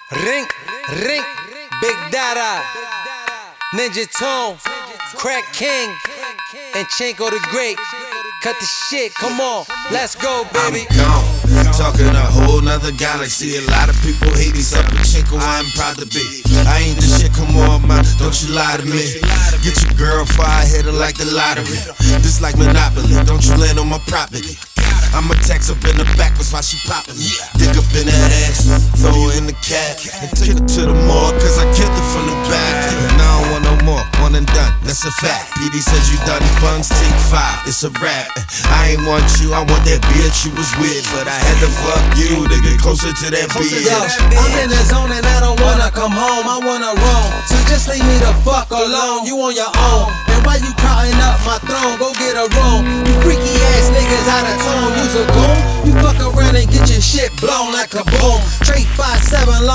Ring, ring, Big Dada, Ninja Tone, Crack King, and Chinko the Great. Cut the shit, come on, let's go, baby. I'm gone, talking a whole nother galaxy. A lot of people hate these up, but Chinko, I'm proud to be. I ain't the shit, come on, man, don't you lie to me. Get your girl fire hitter like the lottery. This like Monopoly, don't you land on my property. I'ma text up in the backwards while she poppin'. Dig up in that ass, throw her in the cab, and take her to the mall, cause I killed her from the back. And I don't want no more, one and done, that's a fact. PD says you done buns, take 5, it's a rap. I ain't want you, I want that bitch, you was weird, but I had to fuck you to get closer to that bitch. Yo, I'm in the zone and I don't wanna come home, I wanna roam. So just leave me the fuck alone, you on your own. And why you crowding up my throne, go get a room. You freaky ass niggas out of tone, you's a goon. You fuck around and get your shit blown like a boom. Straight 5'7" long.